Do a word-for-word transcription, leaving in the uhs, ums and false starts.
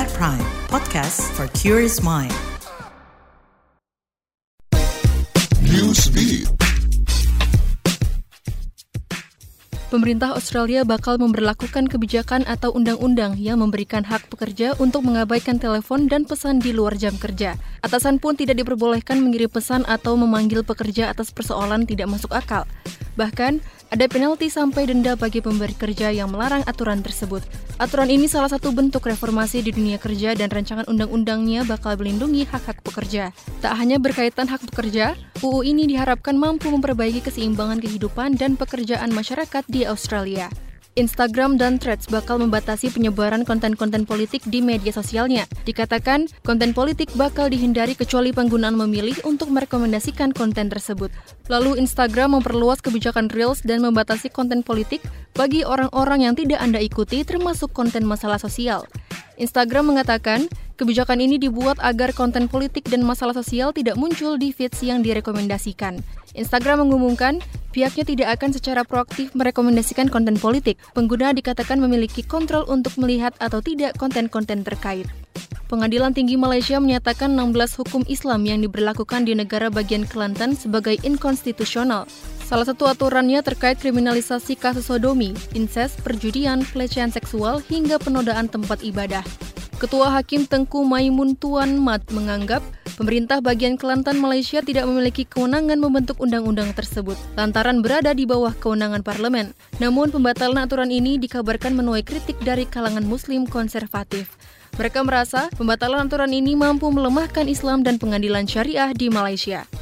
At Prime, podcast for curious mind. Newsbeat. Pemerintah Australia bakal memberlakukan kebijakan atau undang-undang yang memberikan hak pekerja untuk mengabaikan telepon dan pesan di luar jam kerja. Atasan pun tidak diperbolehkan mengirim pesan atau memanggil pekerja atas persoalan tidak masuk akal. Bahkan, ada penalti sampai denda bagi pemberi kerja yang melarang aturan tersebut. Aturan ini salah satu bentuk reformasi di dunia kerja dan rancangan undang-undangnya bakal melindungi hak-hak pekerja. Tak hanya berkaitan hak pekerja, U U ini diharapkan mampu memperbaiki keseimbangan kehidupan dan pekerjaan masyarakat di Australia. Instagram dan Threads bakal membatasi penyebaran konten-konten politik di media sosialnya. Dikatakan, konten politik bakal dihindari kecuali penggunaan memilih untuk merekomendasikan konten tersebut. Lalu Instagram memperluas kebijakan Reels dan membatasi konten politik bagi orang-orang yang tidak Anda ikuti termasuk konten masalah sosial. Instagram mengatakan, kebijakan ini dibuat agar konten politik dan masalah sosial tidak muncul di feeds yang direkomendasikan. Instagram mengumumkan, pihaknya tidak akan secara proaktif merekomendasikan konten politik. Pengguna dikatakan memiliki kontrol untuk melihat atau tidak konten-konten terkait. Pengadilan Tinggi Malaysia menyatakan enam belas hukum Islam yang diberlakukan di negara bagian Kelantan sebagai inkonstitusional. Salah satu aturannya terkait kriminalisasi kasus sodomi, insest, perjudian, pelecehan seksual, hingga penodaan tempat ibadah. Ketua Hakim Tengku Maimun Tuan Mat menganggap pemerintah bagian Kelantan Malaysia tidak memiliki kewenangan membentuk undang-undang tersebut, lantaran berada di bawah kewenangan parlemen. Namun pembatalan aturan ini dikabarkan menuai kritik dari kalangan Muslim konservatif. Mereka merasa pembatalan aturan ini mampu melemahkan Islam dan pengadilan syariah di Malaysia.